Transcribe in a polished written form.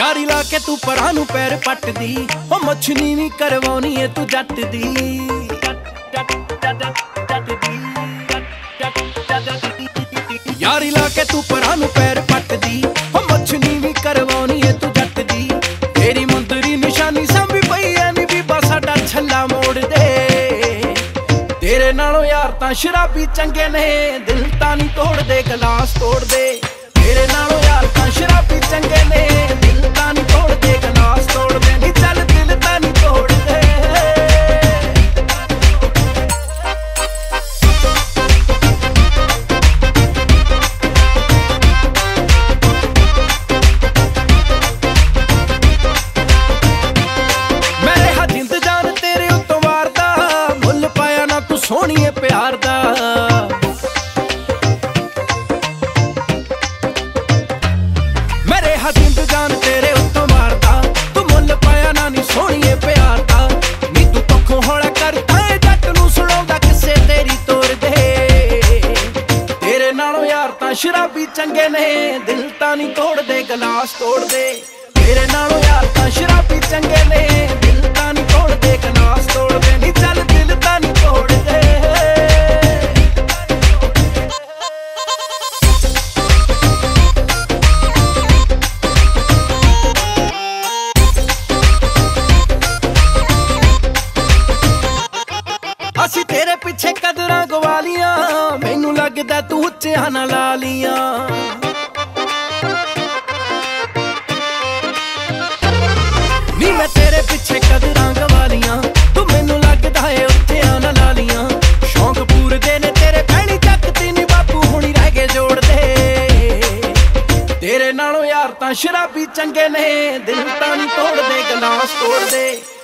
यारी ला के तू परां नूं पैर पटदी ओ मछनी नी करवाउणी ए तू जट दी यारी ला के तू परां नूं पैर पटदी ओ मछनी नी करवाउणी ए तू जट दी तेरी मुंदरी निशानी संभी पई ऐ नी बीबा साडा छल्ला मोड़ दे तेरे नालों यार तां शराबी चंगे ने दिल तां नी तोड़ दे गलास तोड़ दे तेरे नालों यार तां शराबी चंगे ने दिल तां नी तोड़ दे गलास तोड़ दे नी चल दिल तां नी तोड़ दे मेरे हा जिंद जान तेरे उत्तों वारदा मुल पाया ना तू सोहणीए प्यार दा जिंद जान तेरे उत्तों मारदा तू मुल पाया ना नी सोहणीए प्यार दा नी तू पक्खों हौला करदा ए जट नूं सुणाउंदा किस्से तेरी तोर दे तेरे नालों यार तां शराबी चंगे ने दिल तां नी तोड़ दे गलास तोड़ दे तेरे नालों यार तां शराबी चंगे ने दिल तां नी तोड़ दे गलास तोड़ दे नी चल दिल तां नी तोड़ दे ਅਸੀਂ ਤੇਰੇ ਪਿੱਛੇ ਕਦਰਾਂ ਗਵਾਲੀਆਂ ਮੈਨੂੰ ਲੱਗਦਾ ਤੂੰ ਉੱਚਿਆਂ ਨਾ ਲਾ ਲੀਆਂ ਨੀ ਮੈਂ ਤੇਰੇ ਪਿੱਛੇ ਕਦਰਾਂ ਗਵਾਲੀਆਂ ਤੂੰ ਮੈਨੂੰ ਲੱਗਦਾ ਏ ਉੱਚਿਆਂ ਨਾ ਲਾ ਲੀਆਂ ਸ਼ੌਂਕ ਪੂਰਦੇ ਨੇ ਤੇਰੇ ਪਹਿਣੀ ਚੱਕਦੀ ਨੀ ਬਾਪੂ ਹੁਣੀ ਰਹਿ ਗਏ ਜੋੜਦੇ ਤੇਰੇ ਨਾਲੋਂ ਯਾਰ ਤਾਂ ਸ਼ਰਾਬੀ ਚੰਗੇ ਨੇ ਦਿਲ ਤਾਂ ਨੀ ਤੋੜਦੇ ਗਲਾਸ ਤੋੜਦੇ